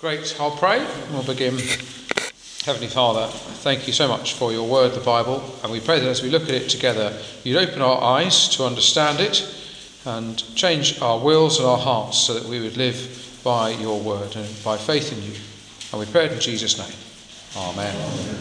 Great, I'll pray. We'll begin. Heavenly Father, thank you so much for your word, the Bible, and we pray that as we look at it together, you'd open our eyes to understand it and change our wills and our hearts so that we would live by your word and by faith in you. And we pray it in Jesus' name. Amen.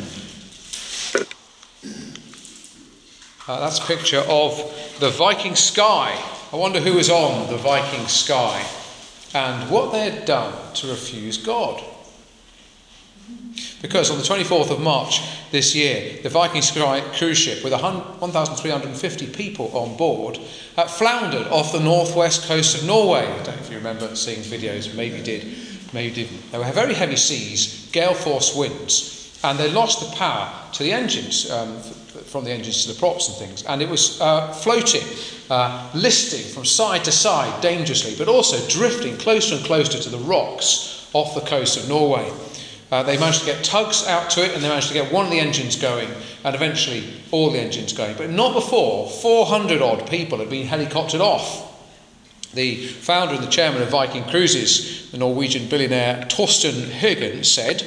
That's a picture of the Viking sky. I wonder who is on the Viking sky and what they had done to refuse God. Because on the 24th of March this year, the Viking Sky cruise ship with 1,350 people on board floundered off the northwest coast of Norway. I don't know if you remember seeing videos, maybe you did, maybe you didn't. There were very heavy seas, gale force winds, and they lost the power to the engines, from the engines to the props and things. And it was floating, listing from side to side dangerously, but also drifting closer and closer to the rocks off the coast of Norway. They managed to get tugs out to it, and they managed to get one of the engines going, and eventually all the engines going. But not before 400 odd people had been helicoptered off. The founder and the chairman of Viking Cruises, the Norwegian billionaire Torsten Høgen, said,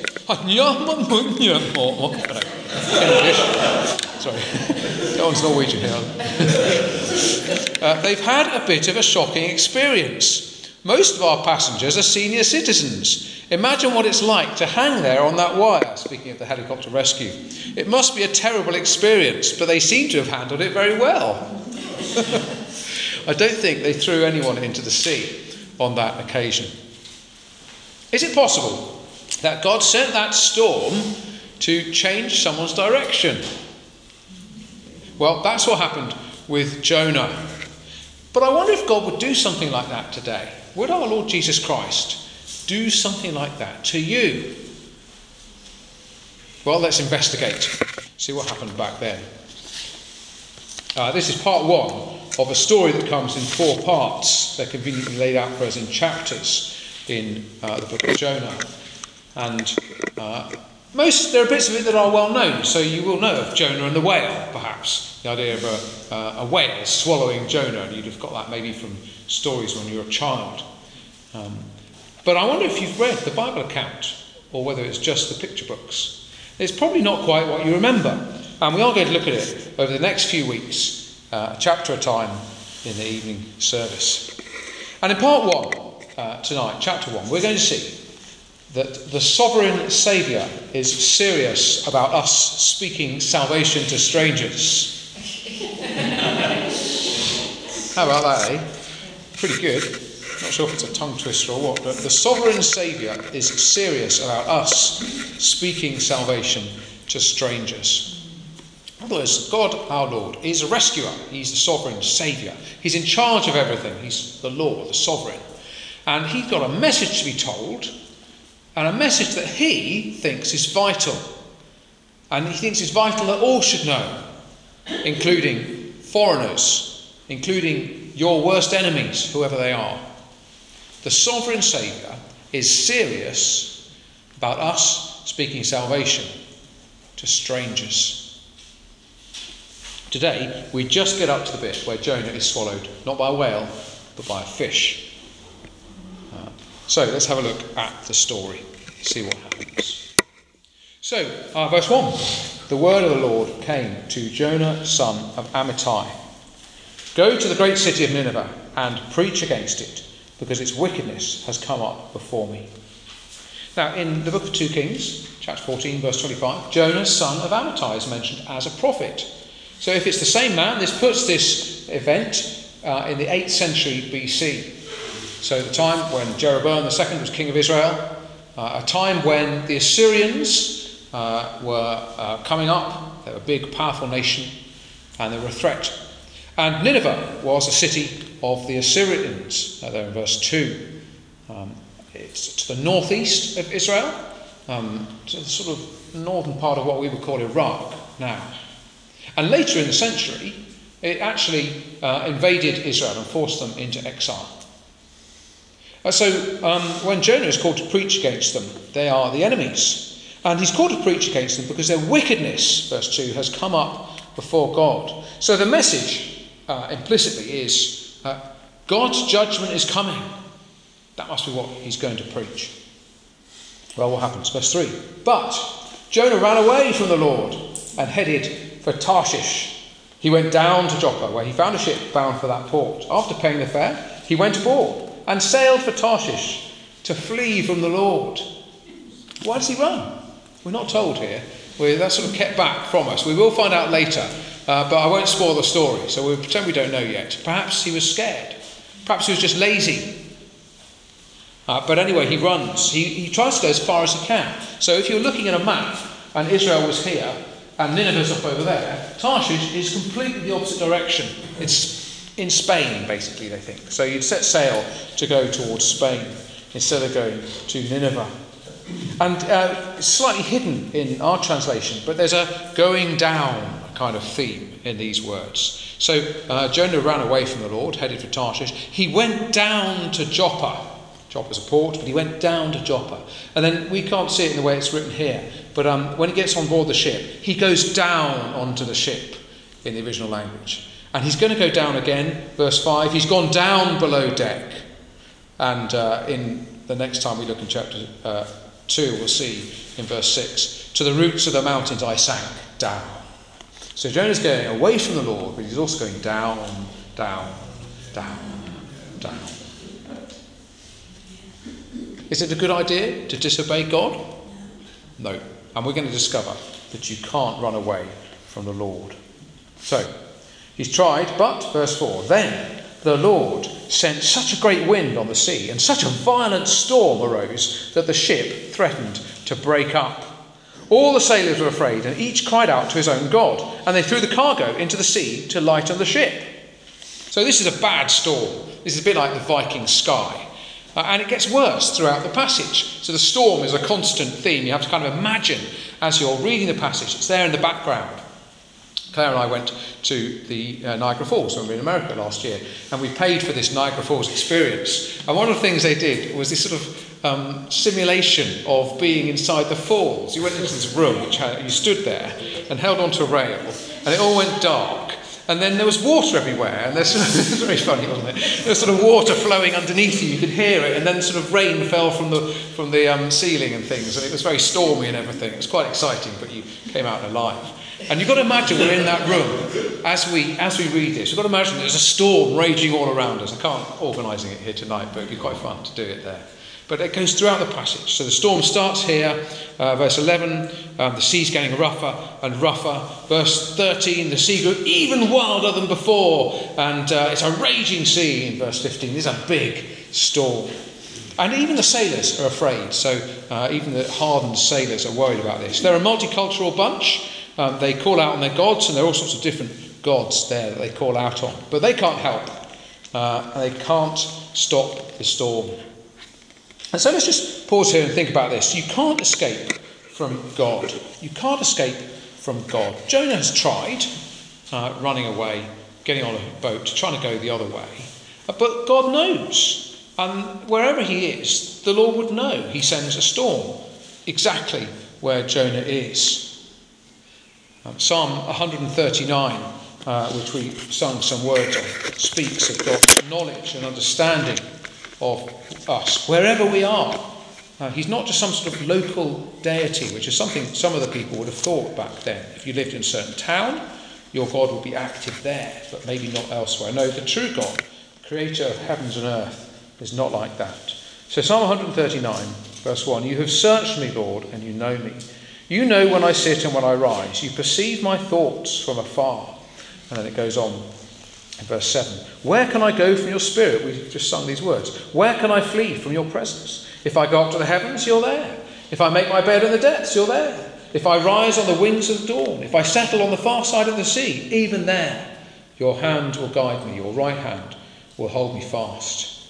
English. Sorry, that one's Norwegian here. They've had a bit of a shocking experience. Most of our passengers are senior citizens. Imagine what it's like to hang there on that wire, speaking of the helicopter rescue. It must be a terrible experience, but they seem to have handled it very well. I don't think they threw anyone into the sea on that occasion. Is it possible that God sent that storm to change someone's direction? Well, that's what happened with Jonah. But I wonder if God would do something like that today. Would our Lord Jesus Christ do something like that to you? Well, let's investigate. See what happened back then. This is part one of a story that comes in 4 parts. They're conveniently laid out for us in chapters in the book of Jonah. And there are bits of it that are well known. So you will know of Jonah and the whale, perhaps. The idea of a whale swallowing Jonah. And you'd have got that maybe from stories when you were a child. But I wonder if you've read the Bible account, or whether it's just the picture books. It's probably not quite what you remember. And we are going to look at it over the next few weeks, a chapter at a time in the evening service. And in part 1, tonight, chapter 1, we're going to see that the sovereign Saviour is serious about us speaking salvation to strangers. How about that, eh? Pretty good. Not sure if it's a tongue twister or what, but the sovereign Saviour is serious about us speaking salvation to strangers. In other words, God, our Lord, is a rescuer. He's the sovereign Saviour. He's in charge of everything. He's the Lord, the sovereign. And he's got a message to be told, and a message that he thinks is vital. And he thinks it's vital that all should know, including foreigners, including your worst enemies, whoever they are. The sovereign Saviour is serious about us speaking salvation to strangers. Today, we just get up to the bit where Jonah is swallowed, not by a whale, but by a fish. So let's have a look at the story, see what happens. So, verse 1. The word of the Lord came to Jonah, son of Amittai. Go to the great city of Nineveh and preach against it, because its wickedness has come up before me. Now, in the book of 2 Kings, chapter 14, verse 25, Jonah, son of Amittai, is mentioned as a prophet. So if it's the same man, this puts this event in the 8th century BC. So the time when Jeroboam II was king of Israel, a time when the Assyrians were coming up. They were a big, powerful nation, and they were a threat. And Nineveh was a city of the Assyrians, there in verse 2. It's to the northeast of Israel, to the sort of northern part of what we would call Iraq now. And later in the century, it actually invaded Israel and forced them into exile. So when Jonah is called to preach against them, they are the enemies. And he's called to preach against them because their wickedness, verse 2, has come up before God. So the message implicitly is God's judgment is coming. That must be what he's going to preach. Well, what happens? Verse 3. But Jonah ran away from the Lord and headed for Tarshish. He went down to Joppa, where he found a ship bound for that port. After paying the fare, he went aboard and sailed for Tarshish to flee from the Lord. Why does he run? We're not told here. That's sort of kept back from us. We will find out later, but I won't spoil the story, so we'll pretend we don't know yet. Perhaps he was scared. Perhaps he was just lazy. But anyway, he runs. He tries to go as far as he can. So if you're looking at a map, and Israel was here, and Nineveh's up over there, Tarshish is completely the opposite direction. It's in Spain, basically, they think. So you'd set sail to go towards Spain instead of going to Nineveh. And it's slightly hidden in our translation, but there's a going down kind of theme in these words. So Jonah ran away from the Lord, headed for Tarshish. He went down to Joppa. Joppa's a port, but he went down to Joppa. And then we can't see it in the way it's written here, but when he gets on board the ship, he goes down onto the ship in the original language. And he's going to go down again, verse 5. He's gone down below deck. And in the next time we look in chapter 2, we'll see in verse 6, to the roots of the mountains I sank down. So Jonah's going away from the Lord, but he's also going down, down, down, down. Is it a good idea to disobey God? No. And we're going to discover that you can't run away from the Lord. So, he's tried, but, verse 4, then the Lord sent such a great wind on the sea, and such a violent storm arose that the ship threatened to break up. All the sailors were afraid, and each cried out to his own God, and they threw the cargo into the sea to lighten the ship. So this is a bad storm. This is a bit like the Viking sky. And it gets worse throughout the passage. So the storm is a constant theme. You have to kind of imagine as you're reading the passage. It's there in the background. Claire and I went to the Niagara Falls when we were in America last year, and we paid for this Niagara Falls experience. And one of the things they did was this sort of simulation of being inside the falls. You went into this room, you stood there and held onto a rail, and it all went dark. And then there was water everywhere, and it was very funny, wasn't it? There was sort of water flowing underneath you. You could hear it, and then sort of rain fell from the ceiling and things, and it was very stormy and everything. It was quite exciting, but you came out alive. And you've got to imagine we're in that room as we read this. You've got to imagine there's a storm raging all around us. I can't organising it here tonight, but it'd be quite fun to do it there. But it goes throughout the passage. So the storm starts here, verse 11, the sea's getting rougher and rougher. Verse 13, the sea grew even wilder than before, and it's a raging sea in verse 15. This is a big storm. And even the sailors are afraid, so even the hardened sailors are worried about this. They're a multicultural bunch. They call out on their gods, and there are all sorts of different gods there that they call out on. But they can't help. They can't stop the storm. And so let's just pause here and think about this. You can't escape from God. You can't escape from God. Jonah has tried running away, getting on a boat, trying to go the other way. But God knows. And wherever he is, the Lord would know. He sends a storm exactly where Jonah is. Psalm 139, which we sung some words on, speaks of God's knowledge and understanding of us, wherever we are. He's not just some sort of local deity, which is something some of the people would have thought back then. If you lived in a certain town, your God would be active there, but maybe not elsewhere. No, the true God, creator of heavens and earth, is not like that. So Psalm 139, verse 1, you have searched me, Lord, and you know me. You know when I sit and when I rise. You perceive my thoughts from afar. And then it goes on in verse 7. Where can I go from your spirit? We've just sung these words. Where can I flee from your presence? If I go up to the heavens, you're there. If I make my bed in the depths, you're there. If I rise on the wings of dawn, if I settle on the far side of the sea, even there, your hand will guide me, your right hand will hold me fast.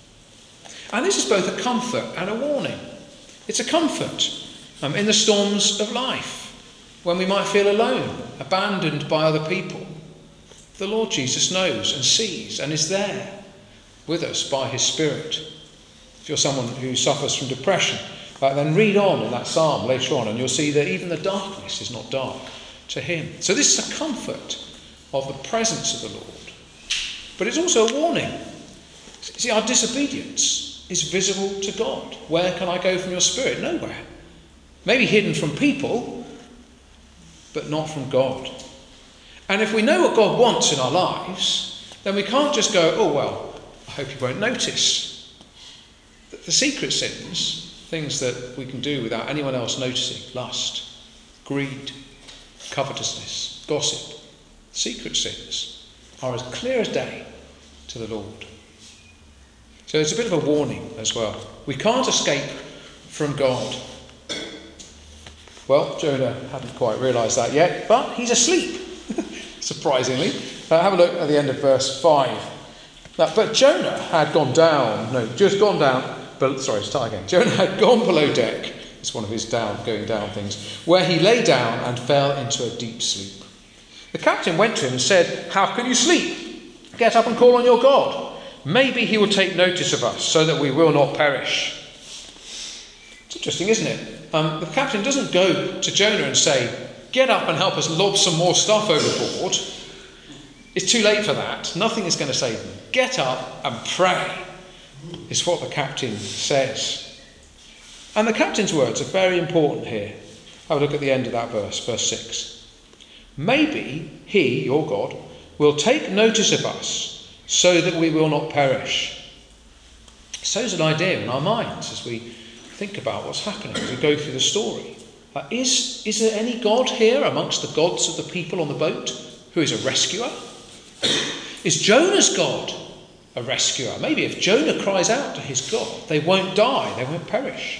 And this is both a comfort and a warning. It's a comfort in the storms of life, when we might feel alone, abandoned by other people. The Lord Jesus knows and sees and is there with us by his Spirit. If you're someone who suffers from depression, then read on in that psalm later on, and you'll see that even the darkness is not dark to him. So this is a comfort of the presence of the Lord. But it's also a warning. See, our disobedience is visible to God. Where can I go from your Spirit? Nowhere. Maybe hidden from people, but not from God. And if we know what God wants in our lives, then we can't just go, oh, well, I hope you won't notice. The secret sins, things that we can do without anyone else noticing, lust, greed, covetousness, gossip, secret sins, are as clear as day to the Lord. So it's a bit of a warning as well. We can't escape from God. Well, Jonah hadn't quite realised that yet, but he's asleep, surprisingly. Have a look at the end of verse 5. But Jonah had gone down, Jonah had gone below deck, it's one of his going down things, where he lay down and fell into a deep sleep. The captain went to him and said, "How can you sleep? Get up and call on your God. Maybe he will take notice of us so that we will not perish." It's interesting, isn't it? The captain doesn't go to Jonah and say, "Get up and help us lob some more stuff overboard." It's too late for that. Nothing is going to save them. Get up and pray, is what the captain says. And the captain's words are very important here. Have a look at the end of that verse 6. Maybe he, your God, will take notice of us so that we will not perish. Sows an idea in our minds as we think about what's happening, as we go through the story. Is there any God here amongst the gods of the people on the boat who is a rescuer? Is Jonah's God a rescuer? Maybe if Jonah cries out to his God, they won't die, they won't perish.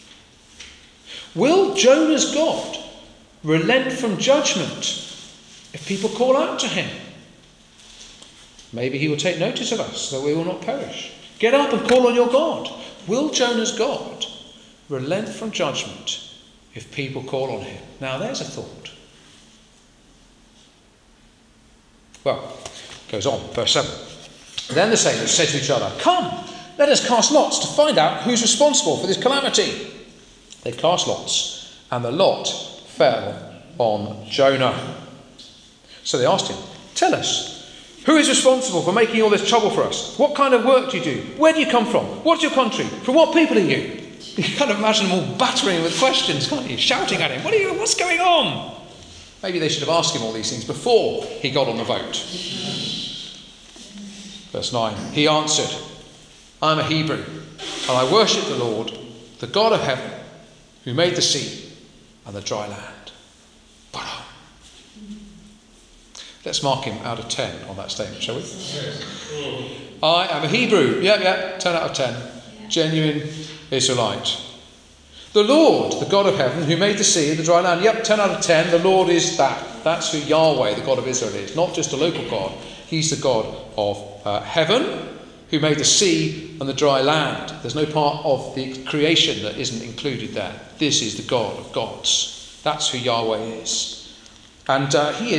Will Jonah's God relent from judgment if people call out to him? Maybe he will take notice of us so that we will not perish. Get up and call on your God. Will Jonah's God relent from judgment if people call on him? Now there's a thought. Well, it goes on, verse 7. Then the sailors said to each other, "Come, let us cast lots to find out who's responsible for this calamity." They cast lots, and the lot fell on Jonah. So they asked him, "Tell us, who is responsible for making all this trouble for us? What kind of work do you do? Where do you come from? What's your country? From what people are you?" You can kind of imagine them all battering him with questions, can't you? Shouting at him, what's going on? Maybe they should have asked him all these things before he got on the boat. Verse 9, he answered, "I'm a Hebrew, and I worship the Lord, the God of heaven, who made the sea and the dry land." Let's mark him out of 10 on that statement, shall we? I am a Hebrew. 10 out of 10. Genuine Israelite. The Lord, the God of heaven, who made the sea and the dry land. 10 out of 10. The Lord is that. That's who Yahweh, the God of Israel, is. Not just a local God. He's the God of heaven, who made the sea and the dry land. There's no part of the creation that isn't included there. This is the God of gods. That's who Yahweh is. And he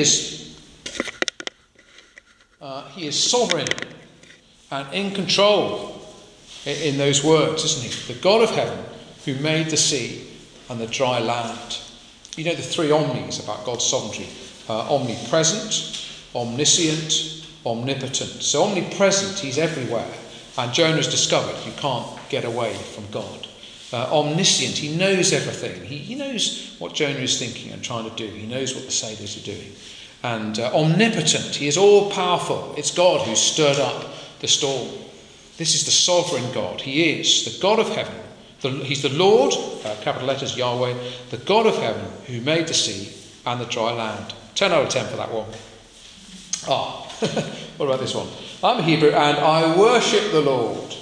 is sovereign and in control in those words, isn't he? The God of heaven who made the sea and the dry land. You know the three omnis about God's sovereignty. Omnipresent, omniscient, omnipotent. So omnipresent, he's everywhere. And Jonah's discovered you can't get away from God. Omniscient, he knows everything. He knows what Jonah is thinking and trying to do. He knows what the sailors are doing. And omnipotent, he is all-powerful. It's God who stirred up the storm. This is the sovereign God. He is the God of heaven. He's the Lord, capital letters Yahweh, the God of heaven who made the sea and the dry land. 10 out of 10 for that one. What about this one? I'm a Hebrew and I worship the Lord.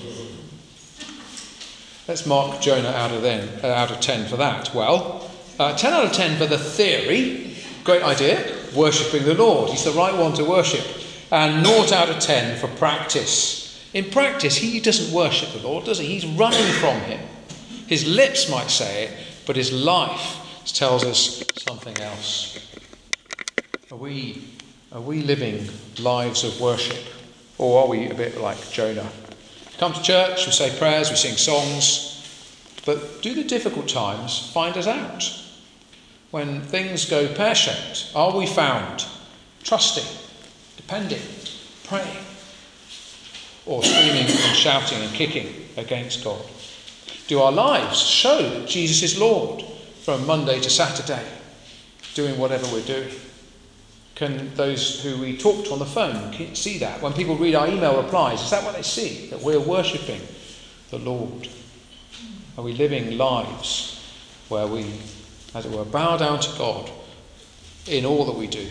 Let's mark Jonah out of 10 for that. Well, 10 out of 10 for the theory. Great idea. Worshipping the Lord. He's the right one to worship. And 0 out of 10 for practice. In practice, he doesn't worship the Lord, does he? He's running from him. His lips might say it, but his life tells us something else. Are we living lives of worship? Or are we a bit like Jonah? We come to church, we say prayers, we sing songs, but do the difficult times find us out? When things go pear-shaped, are we found trusting, depending, praying, or screaming and shouting and kicking against God? Do our lives show that Jesus is Lord from Monday to Saturday, doing whatever we're doing? Can those who we talk to on the phone see that? When people read our email replies, is that what they see? That we're worshipping the Lord? Are we living lives where we, as it were, bow down to God in all that we do?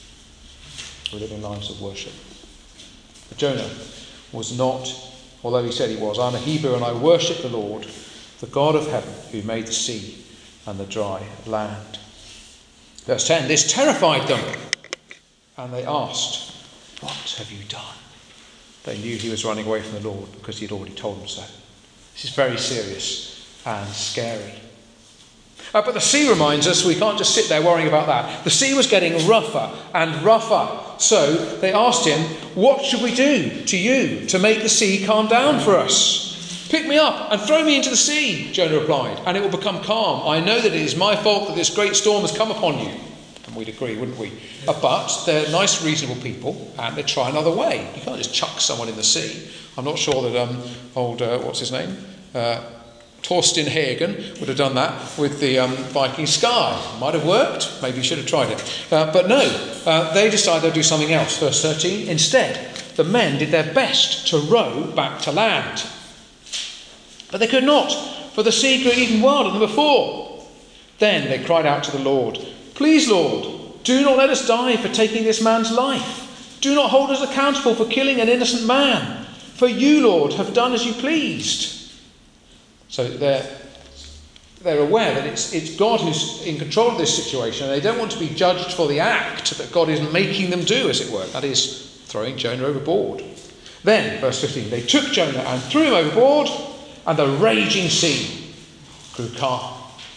We're living lives of worship. But Jonah was not, although he said he was, I'm a Hebrew and I worship the Lord, the God of heaven, who made the sea and the dry land. Verse 10, this terrified them, and they asked, what have you done? They knew he was running away from the Lord because he'd already told them so. This is very serious and scary. But the sea reminds us we can't just sit there worrying about that. The sea was getting rougher and rougher. So they asked him, what should we do to you to make the sea calm down for us? Pick me up and throw me into the sea, Jonah replied, and it will become calm. I know that it is my fault that this great storm has come upon you. And we'd agree, wouldn't we? But they're nice, reasonable people, and they try another way. You can't just chuck someone in the sea. I'm not sure that what's his name? Torsten Hagen would have done that with the Viking Sky. Might have worked. Maybe you should have tried it. But no, they decided they'd do something else. Verse 13. Instead, the men did their best to row back to land. But they could not, for the sea grew even wilder than before. Then they cried out to the Lord, please, Lord, do not let us die for taking this man's life. Do not hold us accountable for killing an innocent man. For you, Lord, have done as you pleased. So they're aware that it's God who's in control of this situation, and they don't want to be judged for the act that God is making them do, as it were. That is, throwing Jonah overboard. Then, verse 15, they took Jonah and threw him overboard, and the raging sea grew calm.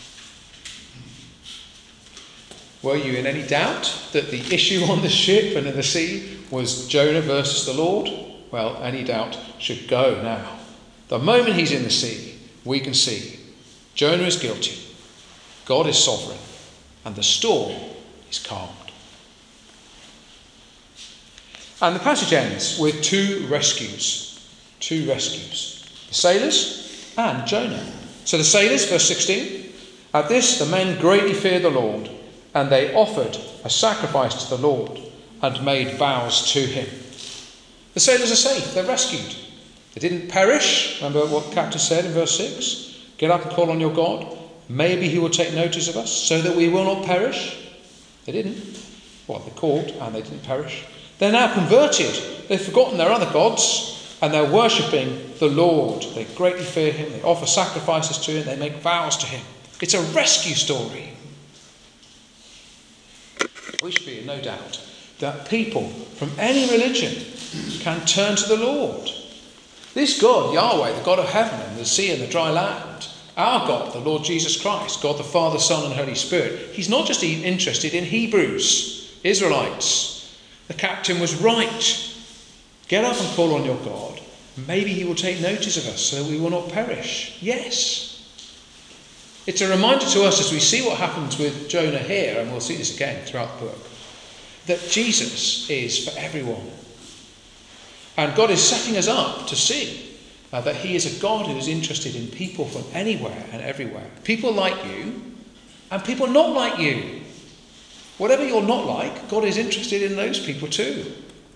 Were you in any doubt that the issue on the ship and in the sea was Jonah versus the Lord? Well, any doubt should go now. The moment he's in the sea, we can see Jonah is guilty, God is sovereign, and the storm is calmed. And the passage ends with two rescues. The sailors and Jonah. So the sailors, verse 16, at this the men greatly feared the Lord, and they offered a sacrifice to the Lord and made vows to him. The sailors are safe, they're rescued. They didn't perish. Remember what the captain said in verse 6? Get up and call on your God. Maybe he will take notice of us so that we will not perish. They didn't. Well, they called and they didn't perish. They're now converted. They've forgotten their other gods and they're worshipping the Lord. They greatly fear him. They offer sacrifices to him. They make vows to him. It's a rescue story. We should be in no doubt that people from any religion can turn to the Lord. This God, Yahweh, the God of heaven and the sea and the dry land, our God, the Lord Jesus Christ, God the Father, Son and Holy Spirit, he's not just interested in Hebrews, Israelites. The captain was right. Get up and call on your God. Maybe he will take notice of us so that we will not perish. Yes. It's a reminder to us as we see what happens with Jonah here, and we'll see this again throughout the book, that Jesus is for everyone. And God is setting us up to see that he is a God who is interested in people from anywhere and everywhere. People like you and people not like you. Whatever you're not like, God is interested in those people too.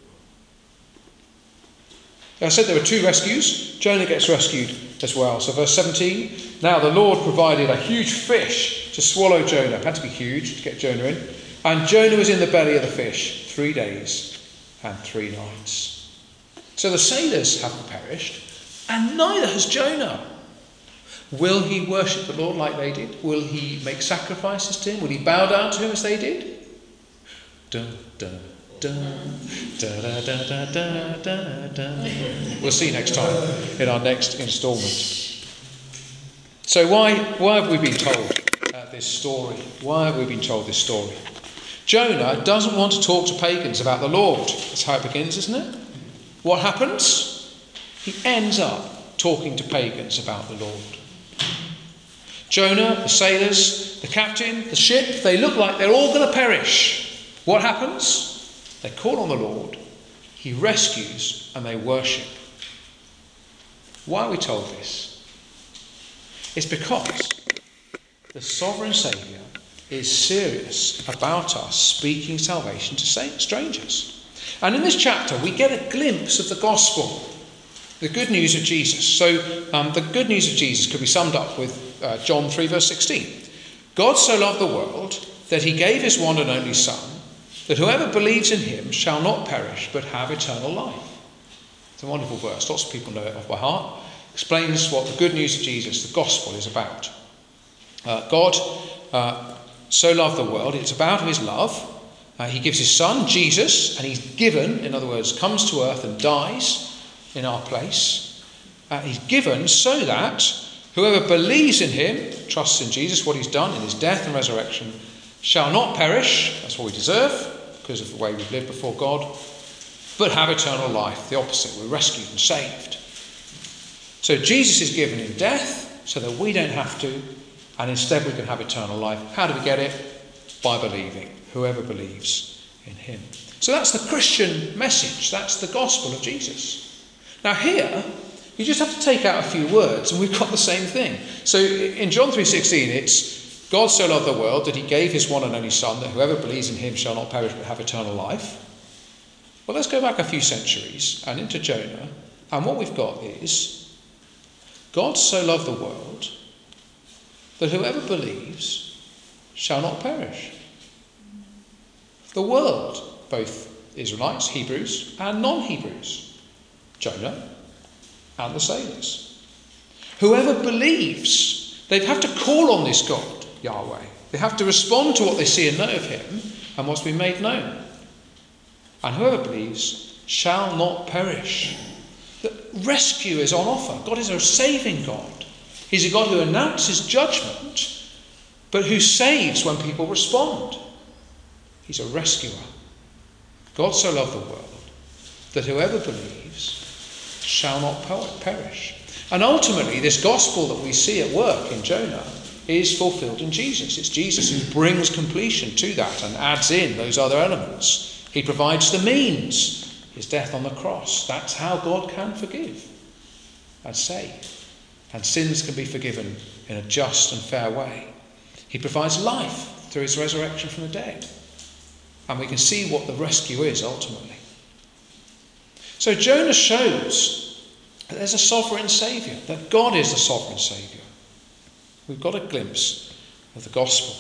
I said there were two rescues. Jonah gets rescued as well. So verse 17, now the Lord provided a huge fish to swallow Jonah. It had to be huge to get Jonah in. And Jonah was in the belly of the fish 3 days and 3 nights. So the sailors haven't perished, and neither has Jonah. Will he worship the Lord like they did? Will he make sacrifices to him? Will he bow down to him as they did? Dun, dun, dun, da, da, da, da, da, da, da. We'll see next time in our next instalment. So why have we been told this story? Why have we been told this story? Jonah doesn't want to talk to pagans about the Lord. That's how it begins, isn't it? What happens? He ends up talking to pagans about the Lord. Jonah, the sailors, the captain, the ship, they look like they're all going to perish. What happens? They call on the Lord, he rescues, and they worship. Why are we told this? It's because the sovereign Saviour is serious about us speaking salvation to strangers. And in this chapter, we get a glimpse of the gospel, the good news of Jesus. So the good news of Jesus could be summed up with John 3 verse 16. God so loved the world that he gave his one and only Son, that whoever believes in him shall not perish but have eternal life. It's a wonderful verse. Lots of people know it off by heart. Explains what the good news of Jesus, the gospel, is about. God so loved the world. It's about his love. He gives his Son, Jesus, and he's given, in other words, comes to earth and dies in our place. He's given so that whoever believes in him, trusts in Jesus, what he's done in his death and resurrection, shall not perish, that's what we deserve, because of the way we've lived before God, but have eternal life, the opposite. We're rescued and saved. So Jesus is given in death so that we don't have to, and instead we can have eternal life. How do we get it? By believing. Whoever believes in him. So that's the Christian message. That's the gospel of Jesus. Now here, you just have to take out a few words and we've got the same thing. So in John 3:16, it's God so loved the world that he gave his one and only Son, that whoever believes in him shall not perish but have eternal life. Well, let's go back a few centuries and into Jonah, and what we've got is God so loved the world that whoever believes shall not perish. The world, both Israelites, Hebrews, and non-Hebrews, Jonah and the sailors. Whoever believes, they have to call on this God, Yahweh. They have to respond to what they see and know of him and what's been made known. And whoever believes shall not perish. The rescue is on offer. God is a saving God. He's a God who announces judgment, but who saves when people respond. He's a rescuer. God so loved the world that whoever believes shall not perish. And ultimately, this gospel that we see at work in Jonah is fulfilled in Jesus. It's Jesus who brings completion to that and adds in those other elements. He provides the means, his death on the cross. That's how God can forgive and save. And sins can be forgiven in a just and fair way. He provides life through his resurrection from the dead. And we can see what the rescue is ultimately. So Jonah shows that there's a sovereign Saviour, that God is the sovereign Saviour. We've got a glimpse of the gospel.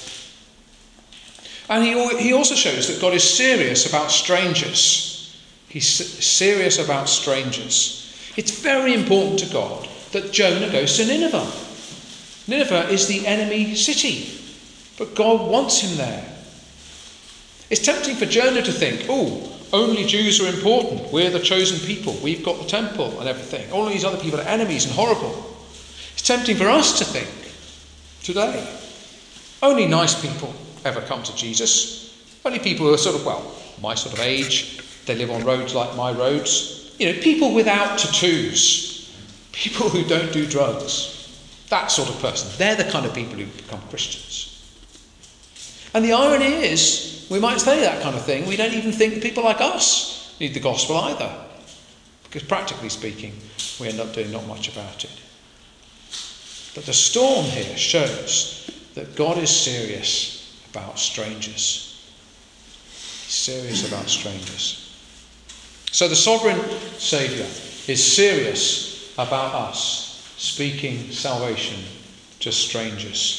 And he also shows that God is serious about strangers. He's serious about strangers. It's very important to God that Jonah goes to Nineveh. Nineveh is the enemy city, but God wants him there. It's tempting for Jonah to think, only Jews are important. We're the chosen people. We've got the temple and everything. All these other people are enemies and horrible. It's tempting for us to think today, only nice people ever come to Jesus. Only people who are sort of, my sort of age. They live on roads like my roads. People without tattoos. People who don't do drugs. That sort of person. They're the kind of people who become Christians. And the irony is, we might say that kind of thing. We don't even think that people like us need the gospel either. Because practically speaking, we end up doing not much about it. But the storm here shows that God is serious about strangers. He's serious about strangers. So the sovereign Saviour is serious about us speaking salvation to strangers.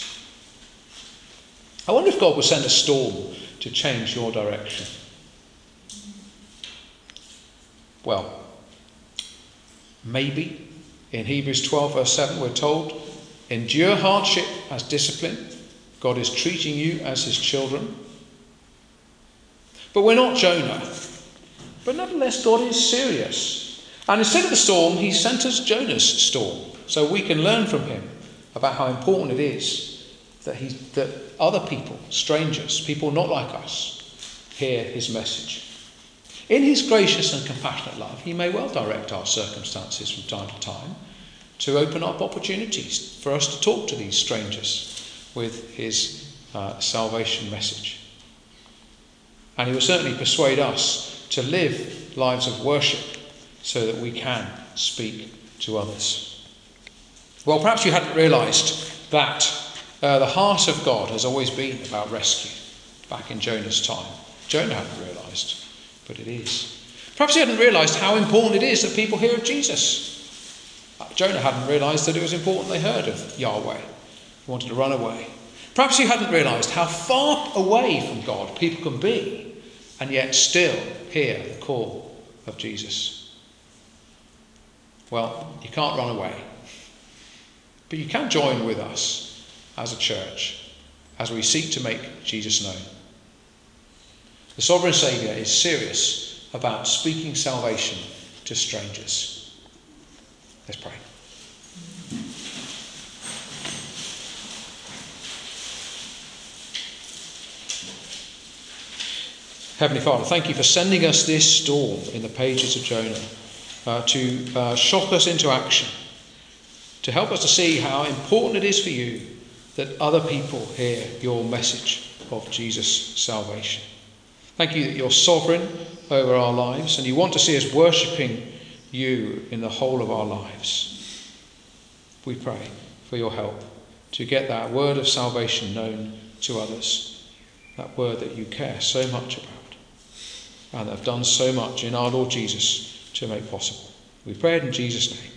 I wonder if God will send a storm to change your direction. Well, maybe. In Hebrews 12 verse 7 we're told, endure hardship as discipline. God is treating you as his children. But we're not Jonah. But nevertheless, God is serious. And instead of the storm, he sent us Jonah's storm. So we can learn from him about how important it is that other people, strangers, people not like us, hear his message. In his gracious and compassionate love, he may well direct our circumstances from time to time to open up opportunities for us to talk to these strangers with his salvation message. And he will certainly persuade us to live lives of worship so that we can speak to others. Well, perhaps you hadn't realised that the heart of God has always been about rescue back in Jonah's time. Jonah hadn't realised, but it is. Perhaps you hadn't realised how important it is that people hear of Jesus. Jonah hadn't realised that it was important they heard of Yahweh. He wanted to run away. Perhaps you hadn't realised how far away from God people can be and yet still hear the call of Jesus. Well, you can't run away. But you can join with us as a church as we seek to make Jesus known. The Sovereign Saviour is serious about speaking salvation to strangers. Let's pray. Heavenly Father, thank you for sending us this storm in the pages of Jonah to shock us into action, to help us to see how important it is for you that other people hear your message of Jesus' salvation. Thank you that you're sovereign over our lives and you want to see us worshipping you in the whole of our lives. We pray for your help to get that word of salvation known to others, that word that you care so much about and have done so much in our Lord Jesus to make possible. We pray it in Jesus' name.